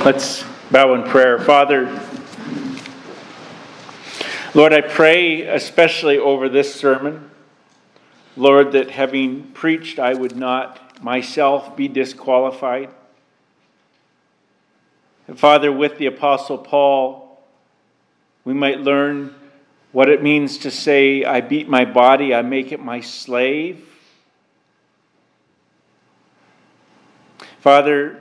Let's bow in prayer. Father, Lord, I pray especially over this sermon, Lord, that having preached, I would not myself be disqualified. And Father, with the Apostle Paul, we might learn what it means to say, I beat my body, I make it my slave. Father,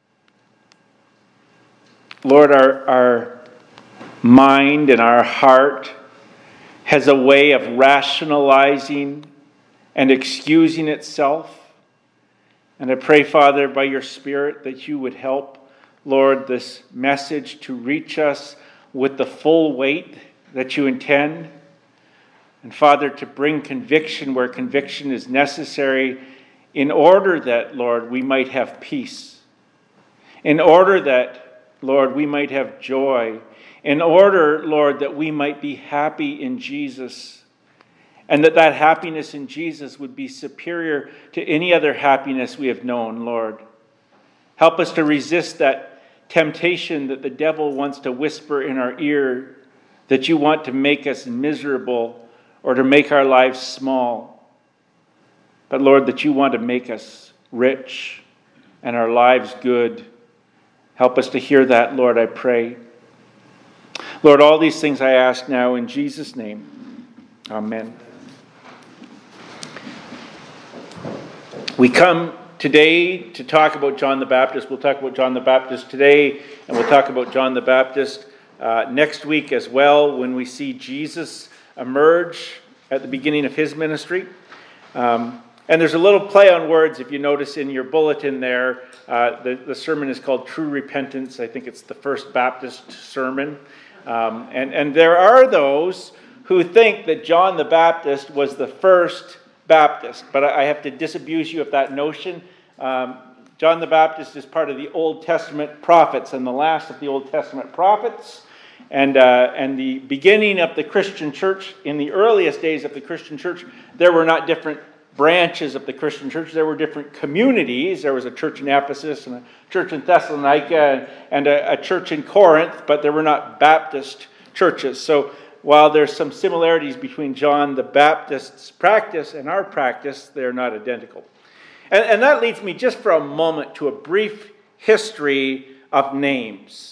Lord, our mind and our heart has a way of rationalizing and excusing itself. And I pray, Father, by your Spirit, that you would help, Lord, this message to reach us with the full weight that you intend. And Father, to bring conviction where conviction is necessary in order that, Lord, we might have peace. In order that, Lord, we might have joy. In order, Lord, that we might be happy in Jesus. And that happiness in Jesus would be superior to any other happiness we have known, Lord. Help us to resist that temptation that the devil wants to whisper in our ear, that you want to make us miserable or to make our lives small. But Lord, that you want to make us rich and our lives good. Help us to hear that, Lord, I pray. Lord, all these things I ask now in Jesus' name. Amen. We come today to talk about John the Baptist. We'll talk about John the Baptist today, and we'll talk about John the Baptist next week as well when we see Jesus emerge at the beginning of his ministry. And there's a little play on words, if you notice in your bulletin there. The sermon is called True Repentance. I think it's the First Baptist sermon. And there are those who think that John the Baptist was the first Baptist. But I have to disabuse you of that notion. John the Baptist is part of the Old Testament prophets and the last of the Old Testament prophets. And the beginning of the Christian church, in the earliest days of the Christian church, there were not different branches of the Christian church. There were different communities. There was a church in Ephesus and a church in Thessalonica and a church in Corinth, but there were not Baptist churches. So while there's some similarities between John the Baptist's practice and our practice, they're not identical. And that leads me just for a moment to a brief history of names.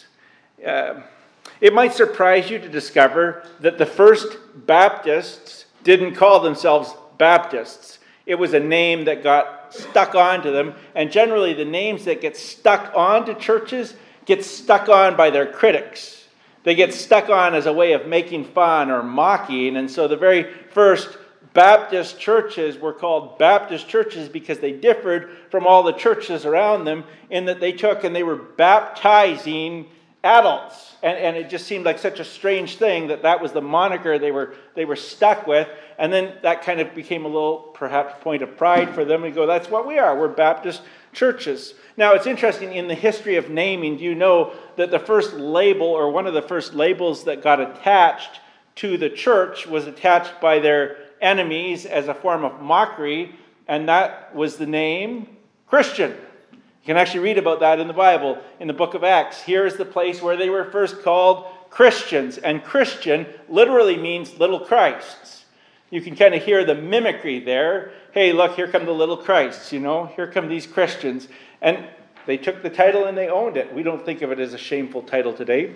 It might surprise you to discover that the first Baptists didn't call themselves Baptists. It was a name that got stuck onto them, and generally the names that get stuck onto churches get stuck on by their critics. They get stuck on as a way of making fun or mocking, and so the very first Baptist churches were called Baptist churches because they differed from all the churches around them in that they took and they were baptizing adults. And it just seemed like such a strange thing that was the moniker they were stuck with. And then that kind of became a little, perhaps, point of pride for them. And go, that's what we are. We're Baptist churches. Now, it's interesting, in the history of naming, do you know that the first label, or one of the first labels that got attached to the church was attached by their enemies as a form of mockery, and that was the name Christian. You can actually read about that in the Bible, in the book of Acts. Here is the place where they were first called Christians. And Christian literally means little Christs. You can kind of hear the mimicry there. Hey, look, here come the little Christs, Here come these Christians. And they took the title and they owned it. We don't think of it as a shameful title today.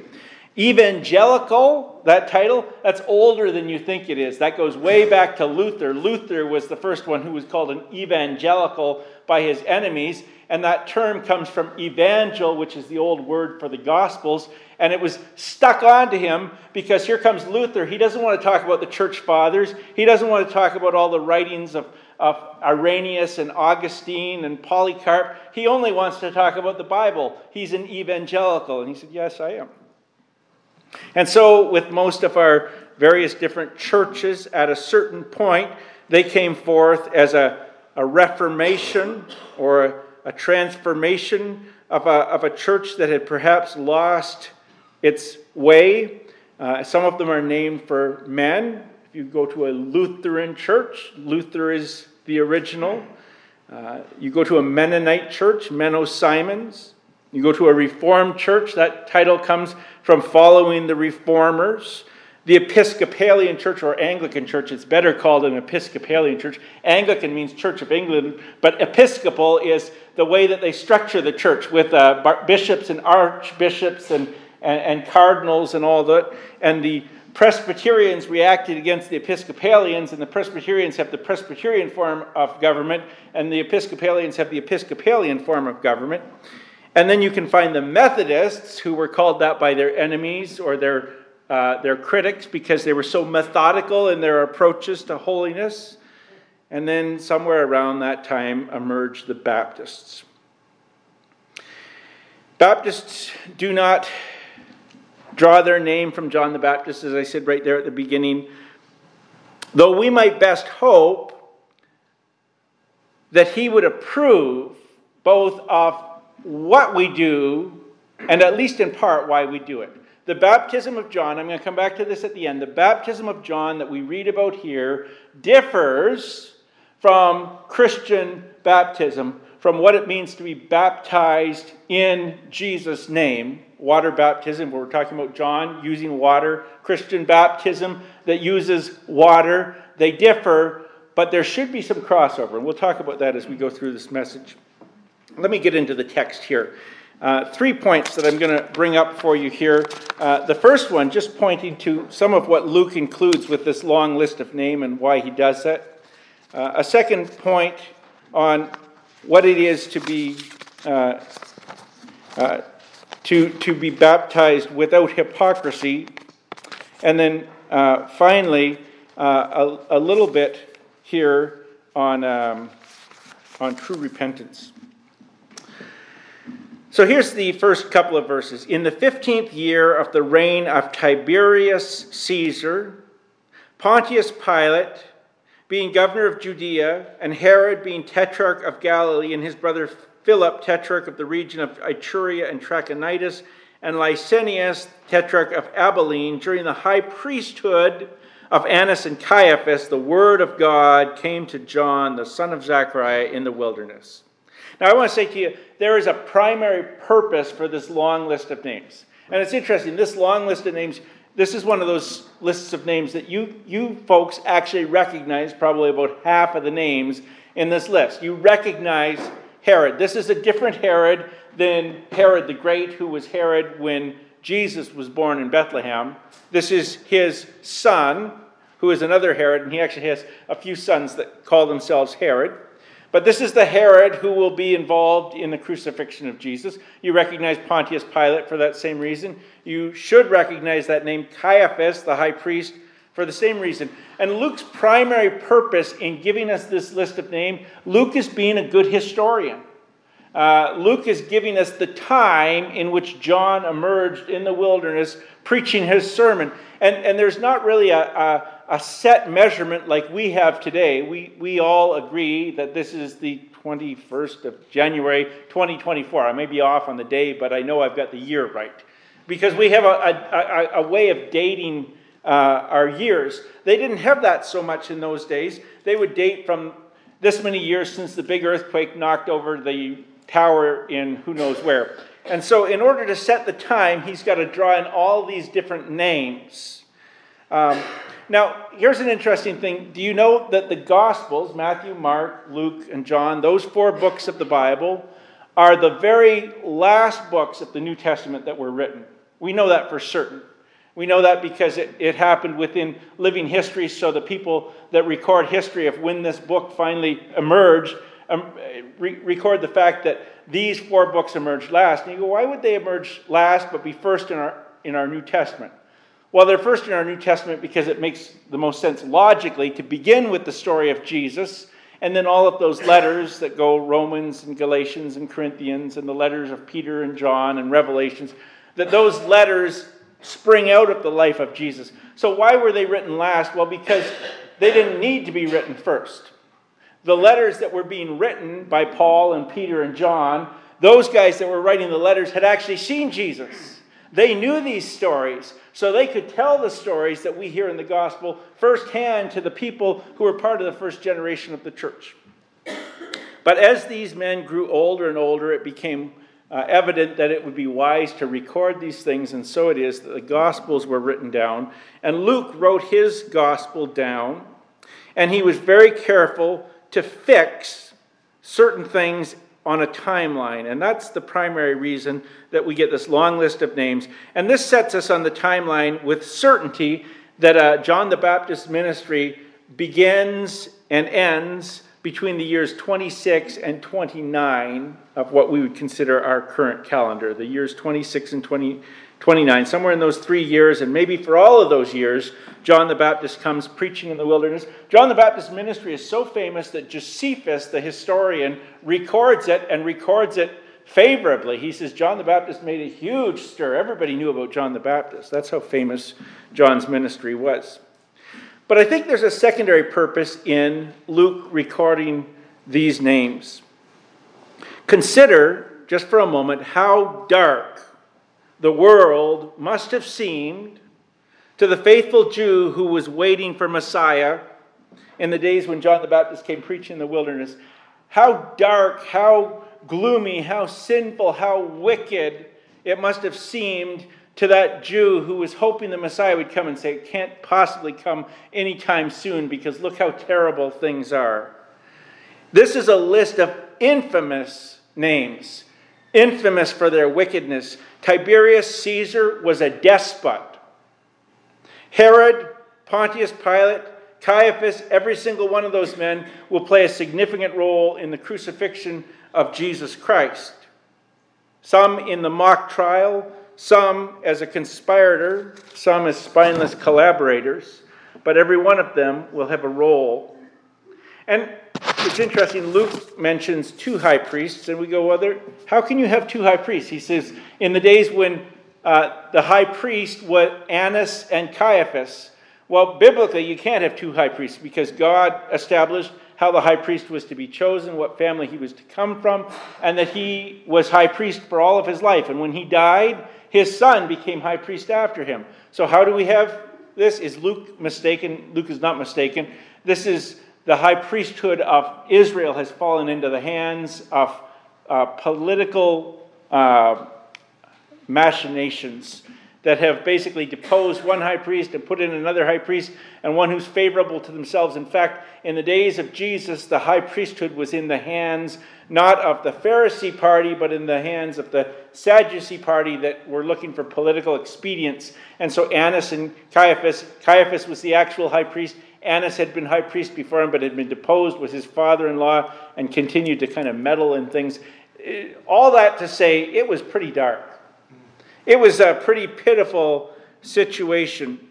Evangelical, that title, that's older than you think it is. That goes way back to Luther. Luther was the first one who was called an evangelical by his enemies. And that term comes from evangel, which is the old word for the Gospels. And it was stuck onto him because here comes Luther. He doesn't want to talk about the church fathers. He doesn't want to talk about all the writings of Irenaeus and Augustine and Polycarp. He only wants to talk about the Bible. He's an evangelical. And he said, yes, I am. And so with most of our various different churches, at a certain point, they came forth as a reformation or a transformation of a church that had perhaps lost its way. Some of them are named for men. If you go to a Lutheran church, Luther is the original. You go to a Mennonite church, Menno Simons. You go to a Reformed church, that title comes from following the Reformers. The Episcopalian Church or Anglican Church, it's better called an Episcopalian Church. Anglican means Church of England, but Episcopal is the way that they structure the church with bishops and archbishops and cardinals and all that. And the Presbyterians reacted against the Episcopalians, and the Presbyterians have the Presbyterian form of government, and the Episcopalians have the Episcopalian form of government. And then you can find the Methodists, who were called that by their enemies or their critics because they were so methodical in their approaches to holiness. And then somewhere around that time emerged the Baptists. Baptists do not draw their name from John the Baptist, as I said right there at the beginning, though we might best hope that he would approve both of what we do and at least in part why we do it. The baptism of John, I'm going to come back to this at the end, the baptism of John that we read about here differs from Christian baptism, from what it means to be baptized in Jesus' name. Water baptism, where we're talking about John using water. Christian baptism that uses water. They differ, but there should be some crossover, and we'll talk about that as we go through this message. Let me get into the text here. 3 points that I'm going to bring up for you here. The first one, just pointing to some of what Luke includes with this long list of names and why he does that. A second point on what it is to be to be baptized without hypocrisy, and then finally a little bit here on true repentance. So here's the first couple of verses. In the 15th year of the reign of Tiberius Caesar, Pontius Pilate, being governor of Judea, and Herod being tetrarch of Galilee, and his brother Philip, tetrarch of the region of Iturea and Trachonitis, and Lysanias, tetrarch of Abilene, during the high priesthood of Annas and Caiaphas, the word of God came to John, the son of Zechariah, in the wilderness. Now, I want to say to you, there is a primary purpose for this long list of names. And it's interesting, this long list of names, this is one of those lists of names that you folks actually recognize, probably about half of the names in this list. You recognize Herod. This is a different Herod than Herod the Great, who was Herod when Jesus was born in Bethlehem. This is his son, who is another Herod, and he actually has a few sons that call themselves Herod. But this is the Herod who will be involved in the crucifixion of Jesus. You recognize Pontius Pilate for that same reason. You should recognize that name, Caiaphas, the high priest, for the same reason. And Luke's primary purpose in giving us this list of names, Luke is being a good historian. Luke is giving us the time in which John emerged in the wilderness preaching his sermon. And there's not really a set measurement like we have today. We all agree that this is the 21st of January 2024. I may be off on the day, but I know I've got the year right. Because we have a way of dating our years. They didn't have that so much in those days. They would date from this many years since the big earthquake knocked over the tower in who knows where. And so in order to set the time, he's got to draw in all these different names. Now, here's an interesting thing. Do you know that the Gospels, Matthew, Mark, Luke, and John, those 4 books of the Bible, are the very last books of the New Testament that were written? We know that for certain. We know that because it happened within living history, so the people that record history of when this book finally emerged record the fact that these 4 books emerged last. And you go, why would they emerge last but be first in our New Testament? Well, they're first in our New Testament because it makes the most sense logically to begin with the story of Jesus, and then all of those letters that go Romans and Galatians and Corinthians and the letters of Peter and John and Revelations, that those letters spring out of the life of Jesus. So why were they written last? Well, because they didn't need to be written first. The letters that were being written by Paul and Peter and John, those guys that were writing the letters had actually seen Jesus. They knew these stories, so they could tell the stories that we hear in the gospel firsthand to the people who were part of the first generation of the church. But as these men grew older and older, it became evident that it would be wise to record these things, and so it is that the Gospels were written down. And Luke wrote his Gospel down, and he was very careful to fix certain things on a timeline. And that's the primary reason that we get this long list of names. And this sets us on the timeline with certainty that John the Baptist's ministry begins and ends between the years 26 and 29 of what we would consider our current calendar. The years 26 and 29, somewhere in those 3 years, and maybe for all of those years, John the Baptist comes preaching in the wilderness. John the Baptist's ministry is so famous that Josephus, the historian, records it favorably. He says John the Baptist made a huge stir. Everybody knew about John the Baptist. That's how famous John's ministry was. But I think there's a secondary purpose in Luke recording these names. Consider, just for a moment, how dark the world must have seemed to the faithful Jew who was waiting for Messiah in the days when John the Baptist came preaching in the wilderness. How dark, how gloomy, how sinful, how wicked it must have seemed to that Jew who was hoping the Messiah would come and say, it can't possibly come anytime soon because look how terrible things are. This is a list of infamous names, infamous for their wickedness. Tiberius Caesar was a despot. Herod, Pontius Pilate, Caiaphas, every single one of those men will play a significant role in the crucifixion of Jesus Christ. Some in the mock trial, some as a conspirator, some as spineless collaborators, but every one of them will have a role. And it's interesting, Luke mentions 2 high priests, and we go, well, how can you have 2 high priests? He says, in the days when the high priest was Annas and Caiaphas. Well, biblically, you can't have 2 high priests because God established how the high priest was to be chosen, what family he was to come from, and that he was high priest for all of his life. And when he died, his son became high priest after him. So how do we have this? Is Luke mistaken? Luke is not mistaken. This is the high priesthood of Israel has fallen into the hands of political machinations that have basically deposed one high priest and put in another high priest, and one who's favorable to themselves. In fact, in the days of Jesus, the high priesthood was in the hands not of the Pharisee party, but in the hands of the Sadducee party that were looking for political expedience. And so Annas and Caiaphas was the actual high priest. Annas had been high priest before him, but had been deposed, was his father-in-law, and continued to kind of meddle in things. All that to say, it was pretty dark. It was a pretty pitiful situation.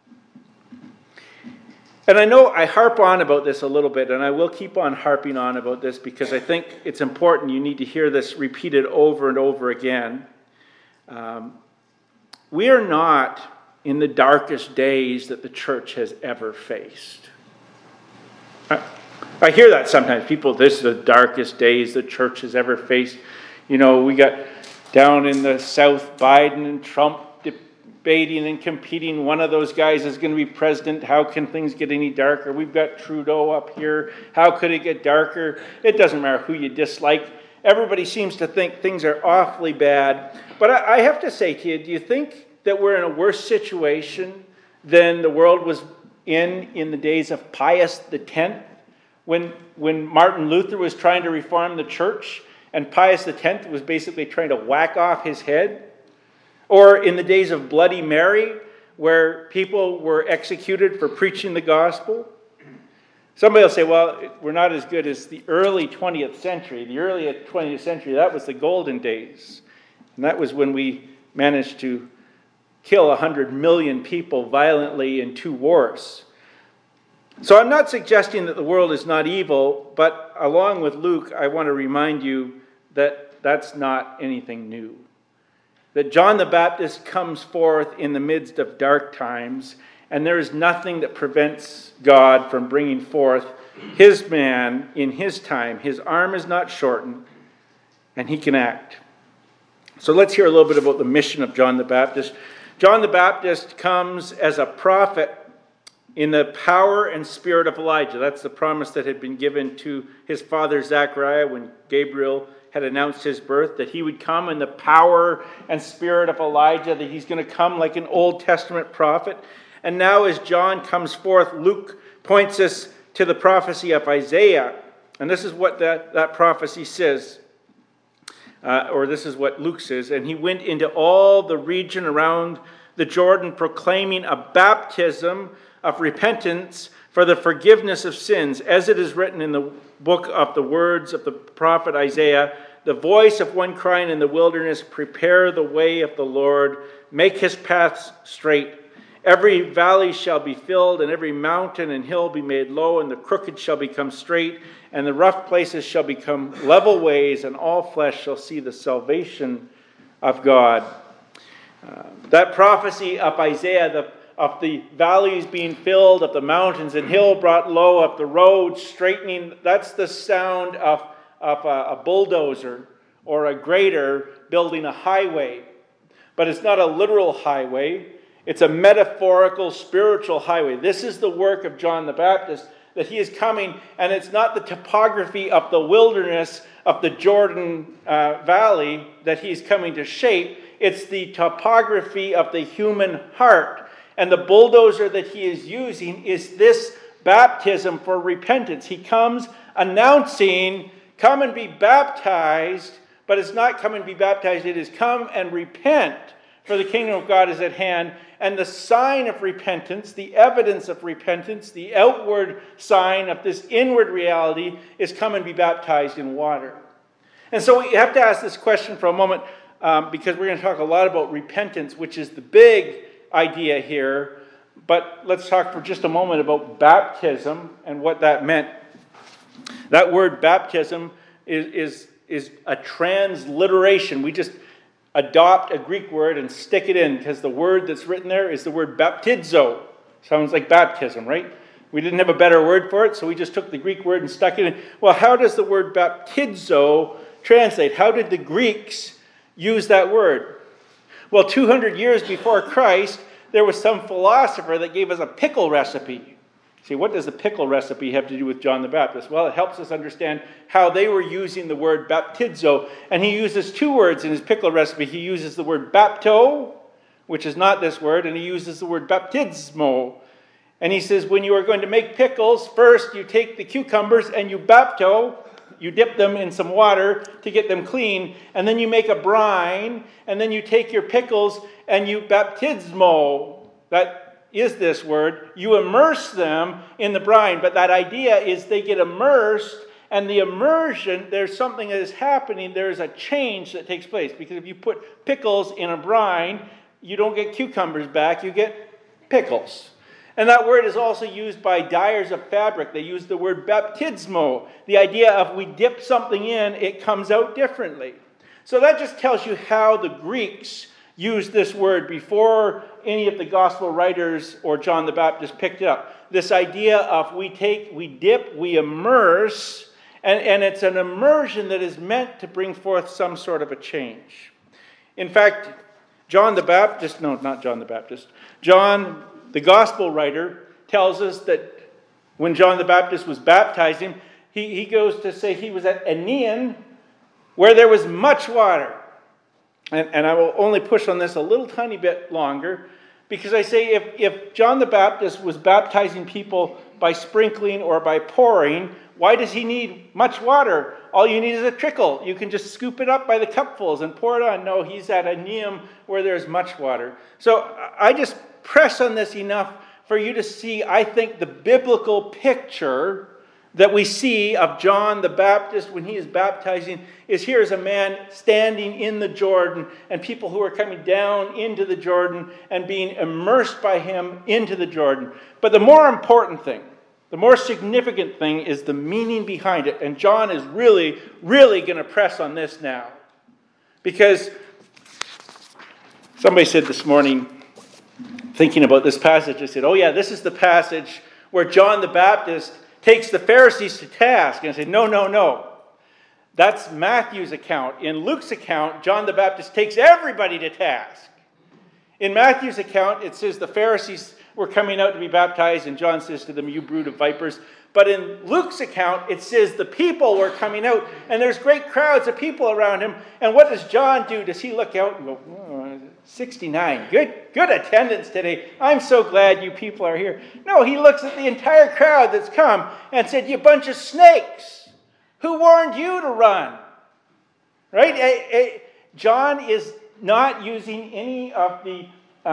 And I know I harp on about this a little bit, and I will keep on harping on about this because I think it's important. You need to hear this repeated over and over again. We are not in the darkest days that the church has ever faced. I hear that sometimes. People, this is the darkest days the church has ever faced. You know, we got down in the South, Biden and Trump debating and competing. One of those guys is going to be president. How can things get any darker? We've got Trudeau up here. How could it get darker? It doesn't matter who you dislike. Everybody seems to think things are awfully bad. But I have to say to you, do you think that we're in a worse situation than the world was in the days of Pius X? When Martin Luther was trying to reform the church, and Pius X was basically trying to whack off his head? Or in the days of Bloody Mary, where people were executed for preaching the gospel? Somebody will say, well, we're not as good as the early 20th century. The early 20th century, that was the golden days. And that was when we managed to kill 100 million people violently in 2 wars. So I'm not suggesting that the world is not evil, but along with Luke, I want to remind you that that's not anything new. That John the Baptist comes forth in the midst of dark times, and there is nothing that prevents God from bringing forth his man in his time. His arm is not shortened, and he can act. So let's hear a little bit about the mission of John the Baptist. John the Baptist comes as a prophet in the power and spirit of Elijah. That's the promise that had been given to his father Zechariah when Gabriel had announced his birth, that he would come in the power and spirit of Elijah, that he's going to come like an Old Testament prophet. And now as John comes forth, Luke points us to the prophecy of Isaiah. And this is what that prophecy says, or this is what Luke says. And he went into all the region around the Jordan, proclaiming a baptism of repentance for the forgiveness of sins, as it is written in the book of the words of the prophet Isaiah, the voice of one crying in the wilderness, prepare the way of the Lord, make his paths straight. Every valley shall be filled, and every mountain and hill be made low, and the crooked shall become straight, and the rough places shall become level ways, and all flesh shall see the salvation of God. That prophecy of Isaiah, of the valleys being filled, of the mountains and hill brought low, of the roads straightening, that's the sound of a bulldozer or a grader building a highway. But it's not a literal highway. It's a metaphorical, spiritual highway. This is the work of John the Baptist, that he is coming, and it's not the topography of the wilderness of the Jordan Valley that he's coming to shape. It's the topography of the human heart. And the bulldozer that he is using is this baptism for repentance. He comes announcing, come and be baptized, but it's not come and be baptized, it is come and repent, for the kingdom of God is at hand. And the sign of repentance, the evidence of repentance, the outward sign of this inward reality is come and be baptized in water. And so we have to ask this question for a moment, because we're going to talk a lot about repentance, which is the big idea here. But let's talk for just a moment about baptism and what that meant. That word baptism is a transliteration. We just adopt a Greek word and stick it in, because the word that's written there is the word baptizo. Sounds like baptism, right? We didn't have a better word for it, so we just took the Greek word and stuck it in. Well, how does the word baptizo translate? How did the Greeks use that word? Well, 200 years before Christ, there was some philosopher that gave us a pickle recipe. See, what does the pickle recipe have to do with John the Baptist? Well, it helps us understand how they were using the word baptizo. And he uses two words in his pickle recipe. He uses the word bapto, which is not this word, and he uses the word baptismo. And he says, when you are going to make pickles, first you take the cucumbers and you bapto, you dip them in some water to get them clean, and then you make a brine, and then you take your pickles and you baptismo. That is this word. You immerse them in the brine, but that idea is they get immersed, and the immersion, there's something that is happening. There's a change that takes place, because if you put pickles in a brine, you don't get cucumbers back, you get pickles. And that word is also used by dyers of fabric. They use the word baptismo. The idea of we dip something in, it comes out differently. So that just tells you how the Greeks used this word before any of the gospel writers or John the Baptist picked it up. This idea of we dip, we immerse, and it's an immersion that is meant to bring forth some sort of a change. In fact, John the gospel writer tells us that when John the Baptist was baptizing, he goes to say he was at Aenon, where there was much water. And I will only push on this a little tiny bit longer, because I say if John the Baptist was baptizing people by sprinkling or by pouring, why does he need much water? All you need is a trickle. You can just scoop it up by the cupfuls and pour it on. No, he's at Aenon where there's much water. So I just press on this enough for you to see, I think, the biblical picture that we see of John the Baptist when he is baptizing is here is a man standing in the Jordan, and people who are coming down into the Jordan and being immersed by him into the Jordan. But the more important thing, the more significant thing is the meaning behind it. And John is really, really going to press on this now. Because somebody said this morning, thinking about this passage, I said, oh yeah, this is the passage where John the Baptist takes the Pharisees to task. And I say, no. That's Matthew's account. In Luke's account, John the Baptist takes everybody to task. In Matthew's account, it says the Pharisees were coming out to be baptized, and John says to them, "You brood of vipers." But in Luke's account, it says the people were coming out, and there's great crowds of people around him. And what does John do? Does he look out and go, 69, good attendance today. I'm so glad you people are here. No, he looks at the entire crowd that's come and said, "You bunch of snakes, who warned you to run?" Right? John is not using any of the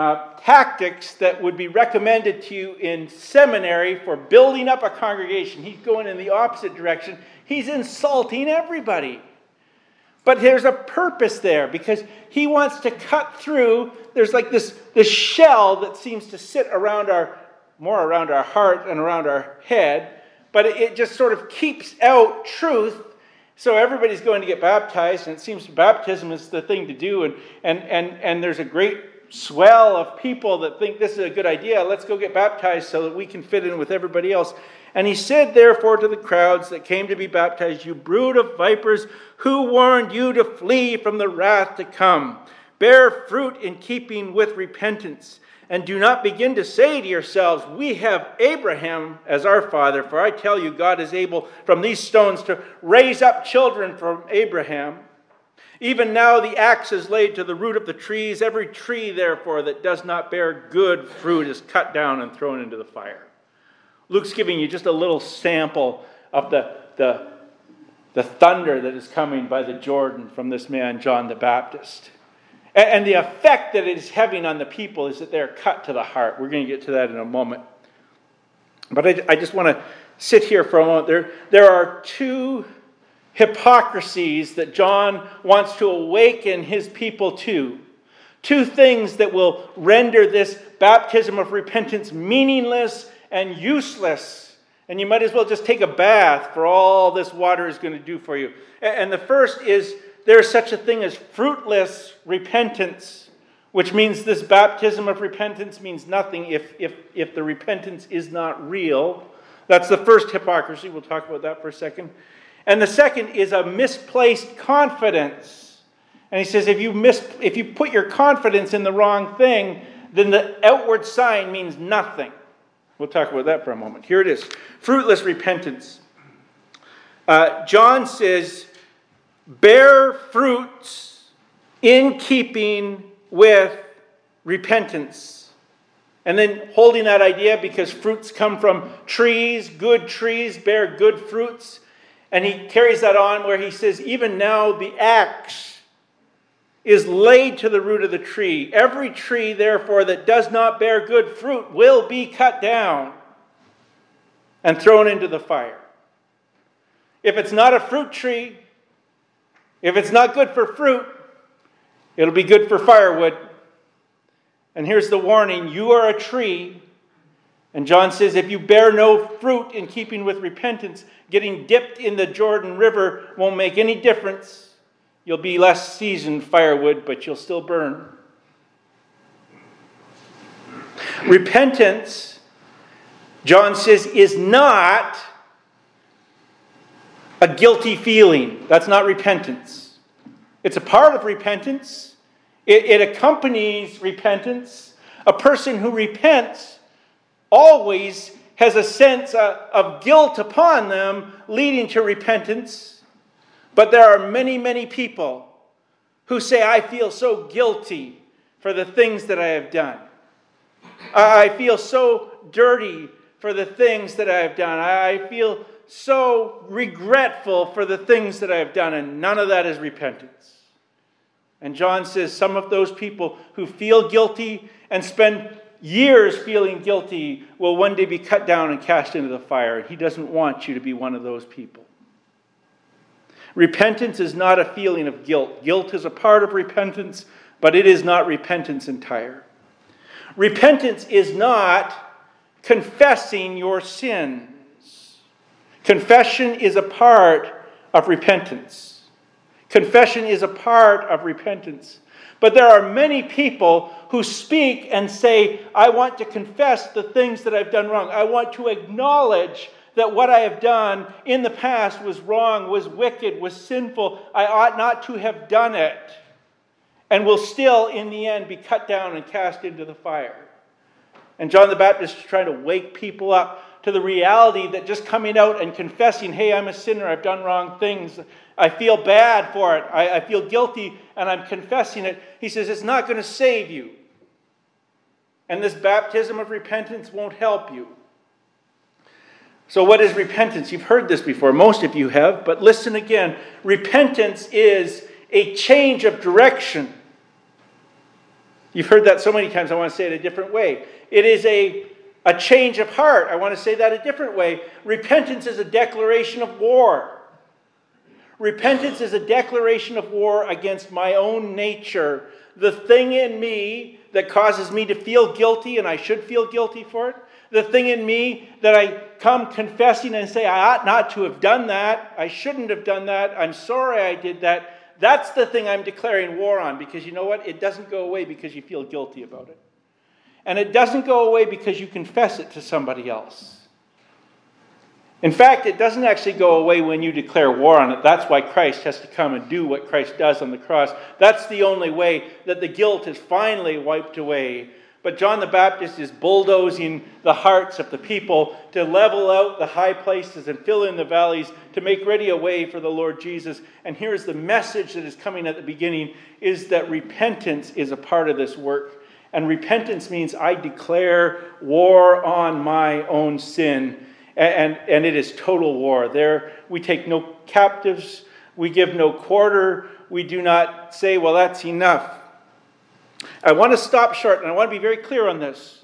tactics that would be recommended to you in seminary for building up a congregation. He's going in the opposite direction. He's insulting everybody. But there's a purpose there, because he wants to cut through. There's like this shell that seems to sit more around our heart and around our head, but it just sort of keeps out truth. So everybody's going to get baptized, and it seems baptism is the thing to do, and there's a great swell of people that think this is a good idea. Let's go get baptized so that we can fit in with everybody else. And he said, therefore, to the crowds that came to be baptized, "You brood of vipers, who warned you to flee from the wrath to come? Bear fruit in keeping with repentance, and do not begin to say to yourselves, 'We have Abraham as our father,' for I tell you, God is able from these stones to raise up children from Abraham. Even now the axe is laid to the root of the trees. Every tree, therefore, that does not bear good fruit is cut down and thrown into the fire." Luke's giving you just a little sample of the thunder that is coming by the Jordan from this man, John the Baptist. And the effect that it is having on the people is that they're cut to the heart. We're going to get to that in a moment. But I just want to sit here for a moment. There are two hypocrisies that John wants to awaken his people to. Two things that will render this baptism of repentance meaningless and useless. And you might as well just take a bath for all this water is going to do for you. And the first is there's such a thing as fruitless repentance, which means this baptism of repentance means nothing if the repentance is not real. That's the first hypocrisy. We'll talk about that for a second. And the second is a misplaced confidence. And he says if you put your confidence in the wrong thing, then the outward sign means nothing. We'll talk about that for a moment. Here it is. Fruitless repentance. John says, bear fruits in keeping with repentance. And then holding that idea, because fruits come from trees, good trees bear good fruits. And he carries that on where he says, even now the axe is laid to the root of the tree. Every tree, therefore, that does not bear good fruit will be cut down and thrown into the fire. If it's not a fruit tree, if it's not good for fruit, it'll be good for firewood. And here's the warning, you are a tree. And John says, if you bear no fruit in keeping with repentance, getting dipped in the Jordan River won't make any difference. You'll be less seasoned firewood, but you'll still burn. Repentance, John says, is not a guilty feeling. That's not repentance. It's a part of repentance. It accompanies repentance. A person who repents always has a sense of guilt upon them leading to repentance. But there are many, many people who say, I feel so guilty for the things that I have done. I feel so dirty for the things that I have done. I feel so regretful for the things that I have done, and none of that is repentance. And John says some of those people who feel guilty and spend years feeling guilty will one day be cut down and cast into the fire. And he doesn't want you to be one of those people. Repentance is not a feeling of guilt. Guilt is a part of repentance, but it is not repentance entire. Repentance is not confessing your sins. Confession is a part of repentance. Confession is a part of repentance. But there are many people who speak and say, I want to confess the things that I've done wrong. I want to acknowledge that what I have done in the past was wrong, was wicked, was sinful. I ought not to have done it. And will still, in the end, be cut down and cast into the fire. And John the Baptist is trying to wake people up to the reality that just coming out and confessing, hey, I'm a sinner, I've done wrong things, I feel bad for it, I feel guilty, and I'm confessing it. He says it's not going to save you. And this baptism of repentance won't help you. So what is repentance? You've heard this before. Most of you have, but listen again. Repentance is a change of direction. You've heard that so many times, I want to say it a different way. It is a change of heart. I want to say that a different way. Repentance is a declaration of war. Repentance is a declaration of war against my own nature. The thing in me that causes me to feel guilty, and I should feel guilty for it. The thing in me that I come confessing and say, I ought not to have done that. I shouldn't have done that. I'm sorry I did that. That's the thing I'm declaring war on, because you know what? It doesn't go away because you feel guilty about it. And it doesn't go away because you confess it to somebody else. In fact, it doesn't actually go away when you declare war on it. That's why Christ has to come and do what Christ does on the cross. That's the only way that the guilt is finally wiped away. But John the Baptist is bulldozing the hearts of the people to level out the high places and fill in the valleys to make ready a way for the Lord Jesus. And here's the message that is coming at the beginning, is that repentance is a part of this work. And repentance means I declare war on my own sin. And it is total war. There, we take no captives. We give no quarter. We do not say, well, that's enough. I want to stop short, and I want to be very clear on this.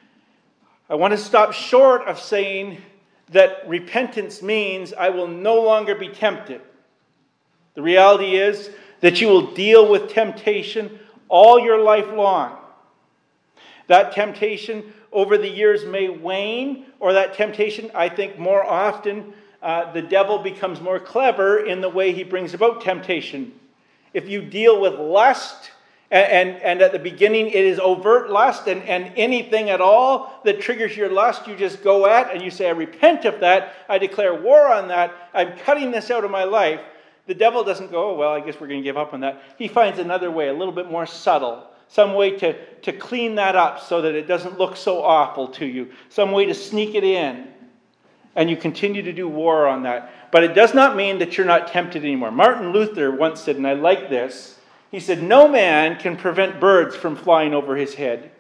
I want to stop short of saying that repentance means I will no longer be tempted. The reality is that you will deal with temptation all your life long. That temptation over the years may wane, or that temptation, I think more often, the devil becomes more clever in the way he brings about temptation. If you deal with lust, and at the beginning it is overt lust, and anything at all that triggers your lust, you just go at, and you say, I repent of that, I declare war on that, I'm cutting this out of my life. The devil doesn't go, oh, well, I guess we're going to give up on that. He finds another way, a little bit more subtle. Some way to clean that up so that it doesn't look so awful to you. Some way to sneak it in. And you continue to do war on that. But it does not mean that you're not tempted anymore. Martin Luther once said, and I like this, he said, no man can prevent birds from flying over his head.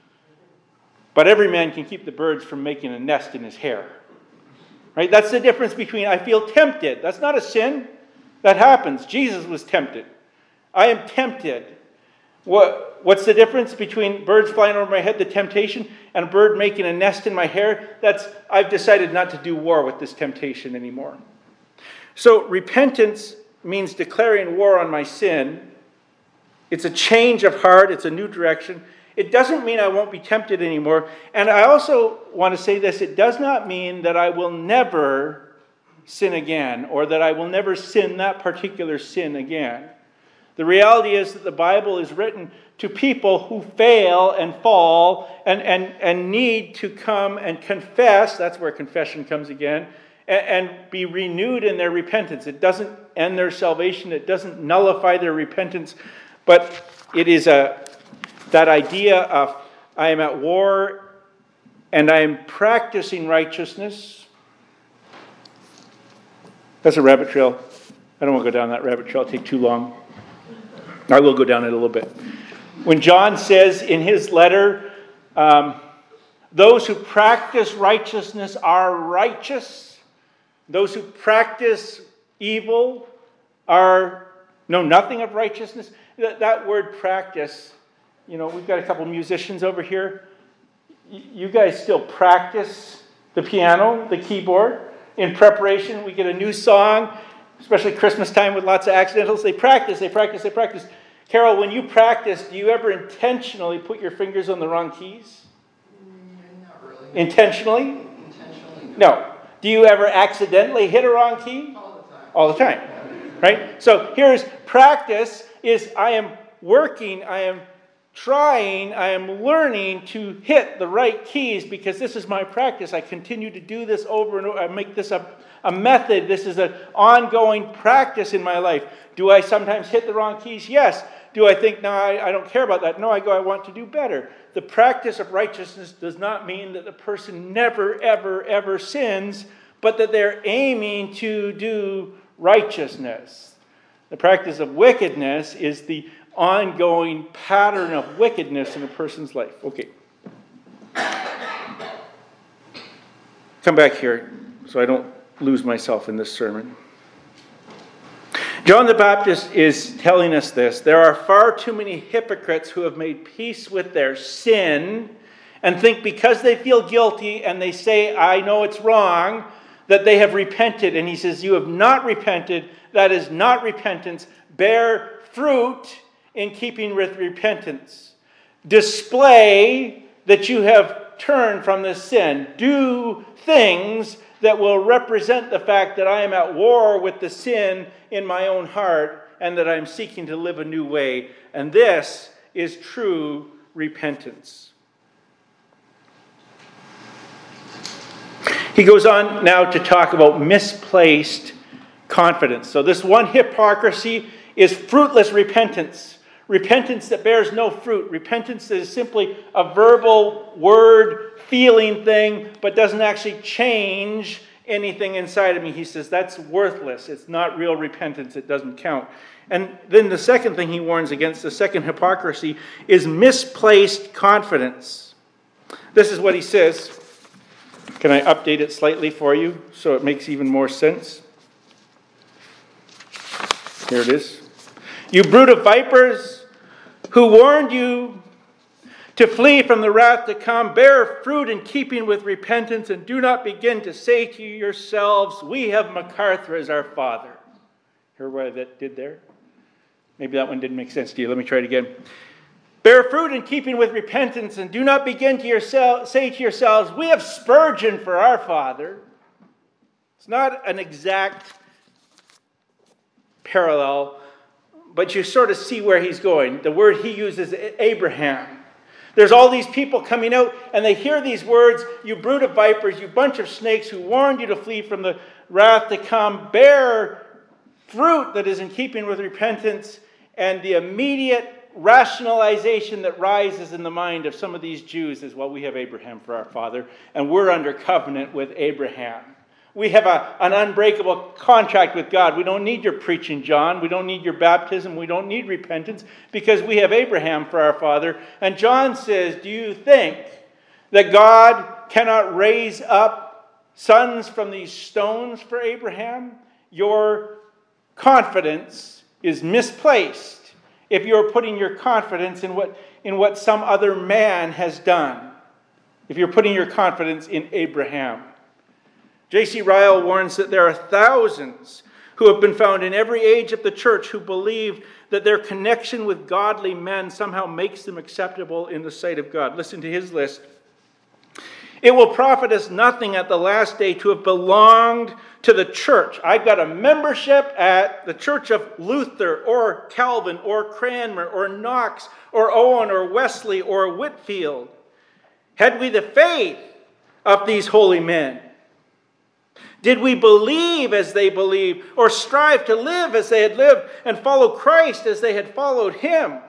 But every man can keep the birds from making a nest in his hair. Right? That's the difference between I feel tempted. That's not a sin. That happens. Jesus was tempted. I am tempted. What's the difference between birds flying over my head, the temptation, and a bird making a nest in my hair? I've decided not to do war with this temptation anymore. So repentance means declaring war on my sin. It's a change of heart. It's a new direction. It doesn't mean I won't be tempted anymore. And I also want to say this. It does not mean that I will never sin again, or that I will never sin that particular sin again. The reality is that the Bible is written to people who fail and fall and need to come and confess. That's where confession comes again. And be renewed in their repentance. It doesn't end their salvation. It doesn't nullify their repentance. But it is that idea of I am at war and I am practicing righteousness. That's a rabbit trail. I don't want to go down that rabbit trail. It'll take too long. I will go down it a little bit. When John says in his letter, those who practice righteousness are righteous. Those who practice evil know nothing of righteousness. That word practice, we've got a couple musicians over here. You guys still practice the piano, the keyboard. In preparation, we get a new song. Especially Christmas time with lots of accidentals. They practice. Carol, when you practice, do you ever intentionally put your fingers on the wrong keys? Not really. Intentionally? Intentionally. No. Do you ever accidentally hit a wrong key? All the time. Right? So here's practice is I am working, I am trying, I am learning to hit the right keys because this is my practice. I continue to do this over and over. I make this a method. This is an ongoing practice in my life. Do I sometimes hit the wrong keys? Yes. Do I think, no, I don't care about that? No, I go, I want to do better. The practice of righteousness does not mean that the person never, ever, ever sins, but that they're aiming to do righteousness. The practice of wickedness is the ongoing pattern of wickedness in a person's life. Okay. Come back here so I don't lose myself in this sermon. John the Baptist is telling us this. There are far too many hypocrites who have made peace with their sin and think because they feel guilty and they say, I know it's wrong, that they have repented. And he says, you have not repented. That is not repentance. Bear fruit in keeping with repentance. Display that you have turned from this sin. Do things that will represent the fact that I am at war with the sin in my own heart and that I'm seeking to live a new way. And this is true repentance. He goes on now to talk about misplaced confidence. So this one hypocrisy is fruitless repentance. Repentance that bears no fruit. Repentance that is simply a verbal word, feeling thing, but doesn't actually change anything inside of me. He says that's worthless. It's not real repentance. It doesn't count. And then the second thing he warns against, the second hypocrisy, is misplaced confidence. This is what he says. Can I update it slightly for you so it makes even more sense? Here it is. You brood of vipers, who warned you to flee from the wrath to come, bear fruit in keeping with repentance, and do not begin to say to yourselves, we have MacArthur as our father. Hear what I did there? Maybe that one didn't make sense to you. Let me try it again. Bear fruit in keeping with repentance, and do not begin to say to yourselves, we have Spurgeon for our father. It's not an exact parallel, but you sort of see where he's going. The word he uses is Abraham. There's all these people coming out, and they hear these words, you brood of vipers, you bunch of snakes who warned you to flee from the wrath to come, bear fruit that is in keeping with repentance, and the immediate rationalization that rises in the mind of some of these Jews is, well, we have Abraham for our father, and we're under covenant with Abraham. We have an unbreakable contract with God. We don't need your preaching, John. We don't need your baptism. We don't need repentance because we have Abraham for our father. And John says, do you think that God cannot raise up sons from these stones for Abraham? Your confidence is misplaced if you're putting your confidence in what some other man has done. If you're putting your confidence in Abraham. J.C. Ryle warns that there are thousands who have been found in every age of the church who believe that their connection with godly men somehow makes them acceptable in the sight of God. Listen to his list. It will profit us nothing at the last day to have belonged to the church. I've got a membership at the Church of Luther or Calvin or Cranmer or Knox or Owen or Wesley or Whitfield. Had we the faith of these holy men? Did we believe as they believed, or strive to live as they had lived, and follow Christ as they had followed him?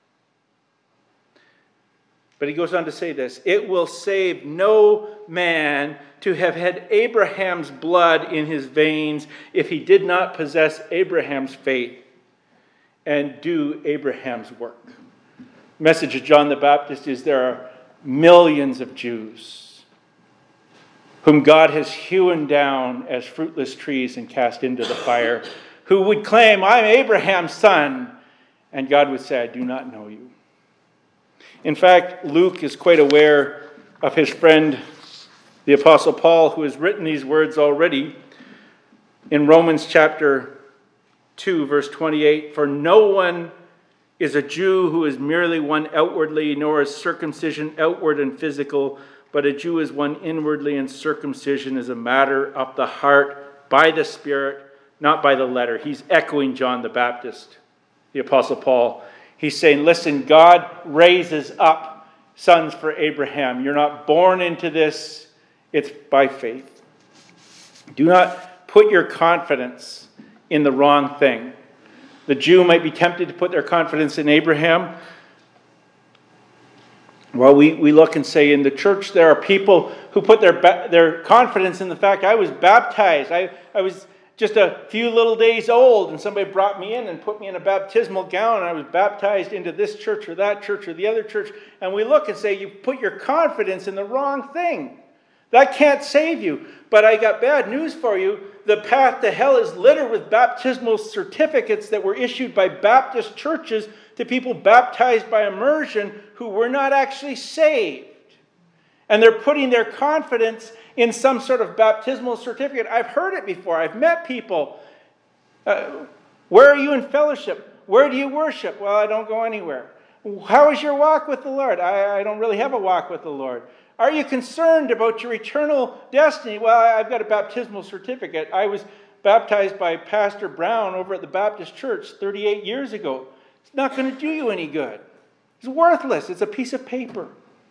But he goes on to say this, it will save no man to have had Abraham's blood in his veins if he did not possess Abraham's faith and do Abraham's work. The message of John the Baptist is there are millions of Jews whom God has hewn down as fruitless trees and cast into the fire, who would claim, I'm Abraham's son, and God would say, I do not know you. In fact, Luke is quite aware of his friend, the Apostle Paul, who has written these words already in Romans chapter 2, verse 28, for no one is a Jew who is merely one outwardly, nor is circumcision outward and physical, but a Jew is one inwardly, and circumcision is a matter of the heart by the Spirit, not by the letter. He's echoing John the Baptist, the Apostle Paul. He's saying, listen, God raises up sons for Abraham. You're not born into this. It's by faith. Do not put your confidence in the wrong thing. The Jew might be tempted to put their confidence in Abraham. Well, we look and say in the church there are people who put their confidence in the fact I was baptized. I was just a few little days old and somebody brought me in and put me in a baptismal gown and I was baptized into this church or that church or the other church. And we look and say you put your confidence in the wrong thing. That can't save you. But I got bad news for you. The path to hell is littered with baptismal certificates that were issued by Baptist churches to people baptized by immersion who were not actually saved. And they're putting their confidence in some sort of baptismal certificate. I've heard it before. I've met people. Where are you in fellowship? Where do you worship? Well, I don't go anywhere. How is your walk with the Lord? I don't really have a walk with the Lord. Are you concerned about your eternal destiny? Well, I've got a baptismal certificate. I was baptized by Pastor Brown over at the Baptist Church 38 years ago. It's not going to do you any good. It's worthless. It's a piece of paper.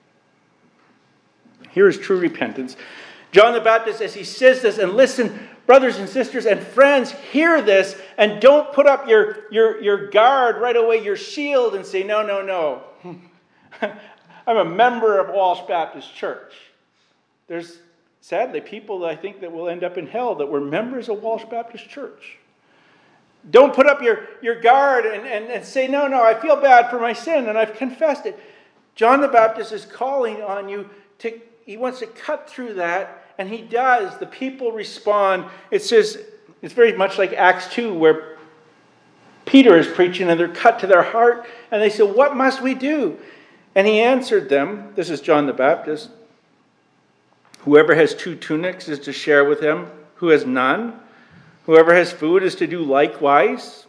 Here is true repentance. John the Baptist, as he says this, and listen, brothers and sisters and friends, hear this, and don't put up your guard right away, your shield, and say, no. I'm a member of Walsh Baptist Church. There's, sadly, people that I think that will end up in hell that were members of Walsh Baptist Church. Don't put up your guard and say, no, I feel bad for my sin and I've confessed it. John the Baptist is calling on you he wants to cut through that, and he does. The people respond. It says, it's very much like Acts 2, where Peter is preaching and they're cut to their heart, and they say, what must we do? And he answered them, this is John the Baptist, whoever has 2 tunics is to share with him who has none. Whoever has food is to do likewise.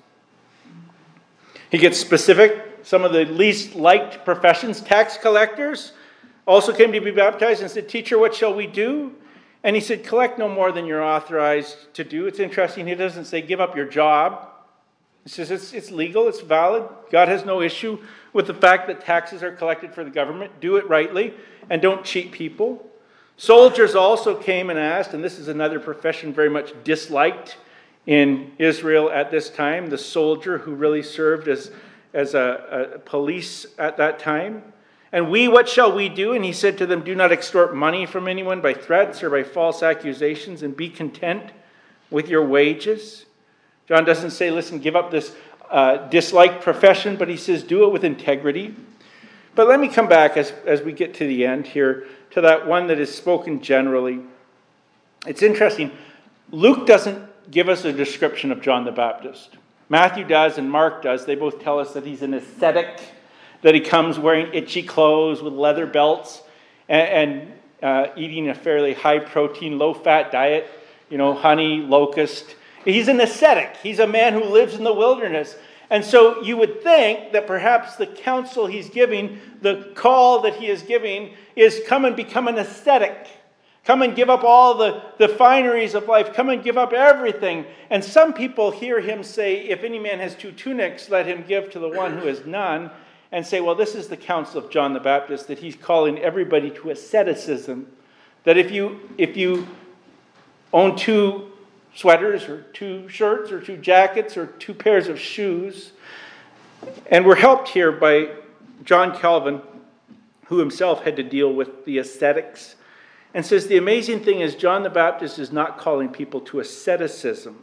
He gets specific. Some of the least liked professions, tax collectors, also came to be baptized and said, Teacher, what shall we do? And he said, collect no more than you're authorized to do. It's interesting. He doesn't say, give up your job. He says it's legal, it's valid. God has no issue with the fact that taxes are collected for the government. Do it rightly and don't cheat people. Soldiers also came and asked, and this is another profession very much disliked in Israel at this time, the soldier who really served as a police at that time. And what shall we do? And he said to them, do not extort money from anyone by threats or by false accusations, and be content with your wages. John doesn't say, listen, give up this disliked profession, but he says, do it with integrity. But let me come back as we get to the end here to that one that is spoken generally. It's interesting. Luke doesn't give us a description of John the Baptist. Matthew does and Mark does. They both tell us that he's an ascetic, that he comes wearing itchy clothes with leather belts and eating a fairly high-protein, low-fat diet, honey, locust. He's an ascetic. He's a man who lives in the wilderness. And so you would think that perhaps the counsel he's giving, the call that he is giving, is come and become an ascetic. Come and give up all the fineries of life. Come and give up everything. And some people hear him say, if any man has 2 tunics, let him give to the one who has none. And say, well, this is the counsel of John the Baptist, that he's calling everybody to asceticism. That if you own 2 sweaters or 2 shirts or 2 jackets or 2 pairs of shoes, and we're helped here by John Calvin, who himself had to deal with the ascetics, and says the amazing thing is John the Baptist is not calling people to asceticism.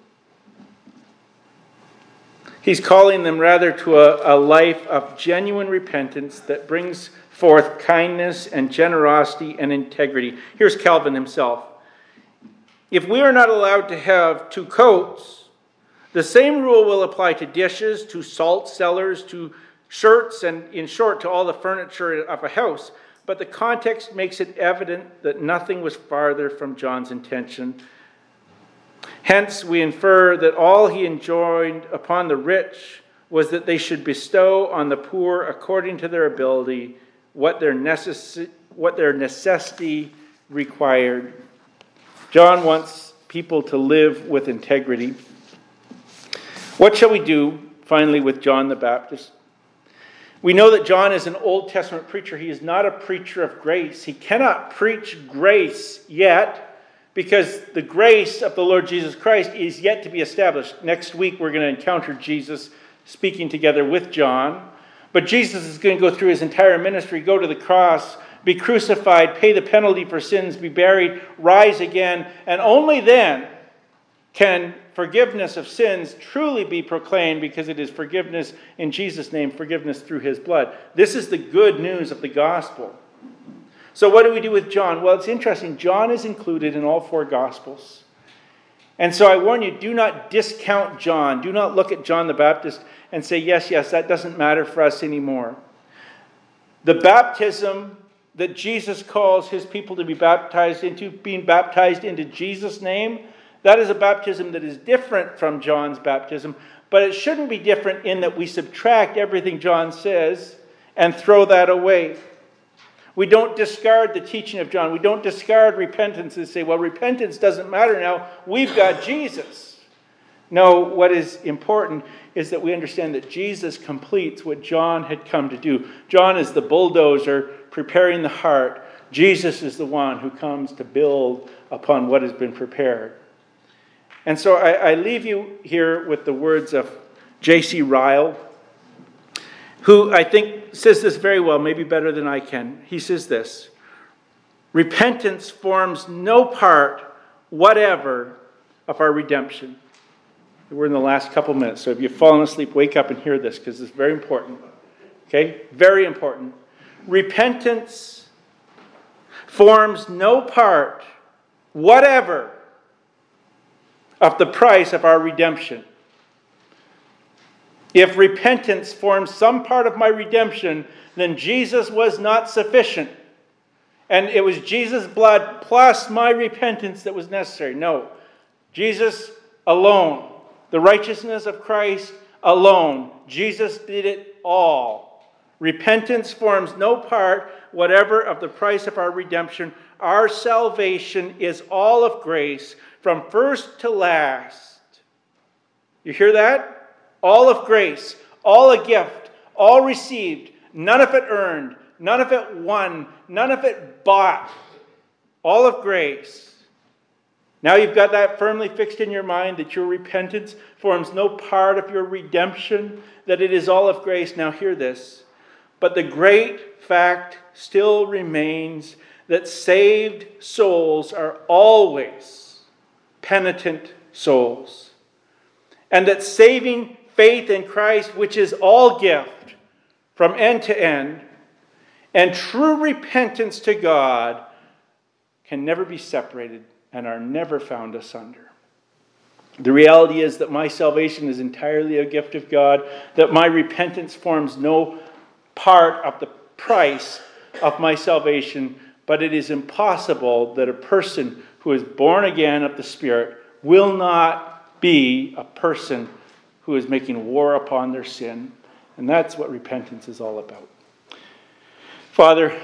He's calling them rather to a life of genuine repentance that brings forth kindness and generosity and integrity. Here's Calvin himself. If we are not allowed to have 2 coats, the same rule will apply to dishes, to salt cellars, to shirts, and in short, to all the furniture of a house. But the context makes it evident that nothing was farther from John's intention. Hence, we infer that all he enjoined upon the rich was that they should bestow on the poor according to their ability what their necessity required. John wants people to live with integrity. What shall we do, finally, with John the Baptist? We know that John is an Old Testament preacher. He is not a preacher of grace. He cannot preach grace yet, because the grace of the Lord Jesus Christ is yet to be established. Next week, we're going to encounter Jesus speaking together with John. But Jesus is going to go through his entire ministry, go to the cross, be crucified, pay the penalty for sins, be buried, rise again, and only then can forgiveness of sins truly be proclaimed, because it is forgiveness in Jesus' name, forgiveness through his blood. This is the good news of the gospel. So what do we do with John? Well, it's interesting. John is included in all 4 gospels. And so I warn you, do not discount John. Do not look at John the Baptist and say, yes, that doesn't matter for us anymore. The baptism that Jesus calls his people to be baptized into, being baptized into Jesus' name, that is a baptism that is different from John's baptism, but it shouldn't be different in that we subtract everything John says and throw that away. We don't discard the teaching of John. We don't discard repentance and say, well, repentance doesn't matter now. We've got Jesus. No, what is important is that we understand that Jesus completes what John had come to do. John is the bulldozer preparing the heart. Jesus is the one who comes to build upon what has been prepared. And so I leave you here with the words of J.C. Ryle, who I think says this very well, maybe better than I can. He says this: repentance forms no part whatever of our redemption. We're in the last couple minutes, so if you've fallen asleep, wake up and hear this, because it's very important. Okay? Very important. Repentance forms no part whatever of the price of our redemption. If repentance forms some part of my redemption, then Jesus was not sufficient. And it was Jesus' blood plus my repentance that was necessary. No. Jesus alone. The righteousness of Christ alone. Jesus did it all. Repentance forms no part whatever of the price of our redemption. Our salvation is all of grace from first to last. You hear that? All of grace, all a gift, all received, none of it earned, none of it won, none of it bought. All of grace. Now you've got that firmly fixed in your mind, that your repentance forms no part of your redemption, that it is all of grace. Now hear this. But the great fact still remains that saved souls are always penitent souls. And that saving faith in Christ, which is all gift from end to end, and true repentance to God can never be separated and are never found asunder. The reality is that my salvation is entirely a gift of God, that my repentance forms no part of the price of my salvation, but it is impossible that a person who is born again of the Spirit will not be a person who is making war upon their sin. And that's what repentance is all about. Father,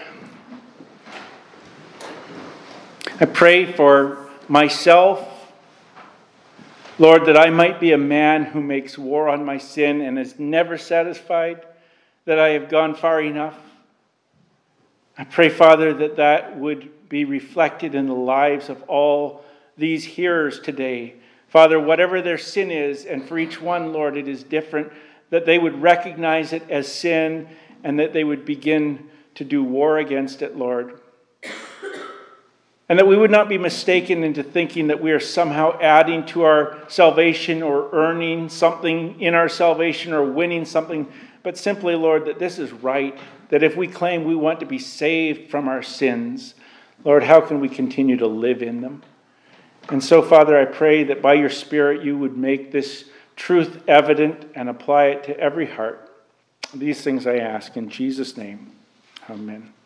I pray for myself, Lord, that I might be a man who makes war on my sin and is never satisfied that I have gone far enough. I pray, Father, that that would be reflected in the lives of all these hearers today. Father, whatever their sin is, and for each one, Lord, it is different, that they would recognize it as sin and that they would begin to do war against it, Lord. And that we would not be mistaken into thinking that we are somehow adding to our salvation or earning something in our salvation or winning something, but simply, Lord, that this is right, that if we claim we want to be saved from our sins, Lord, how can we continue to live in them? And so, Father, I pray that by your Spirit you would make this truth evident and apply it to every heart. These things I ask in Jesus' name. Amen.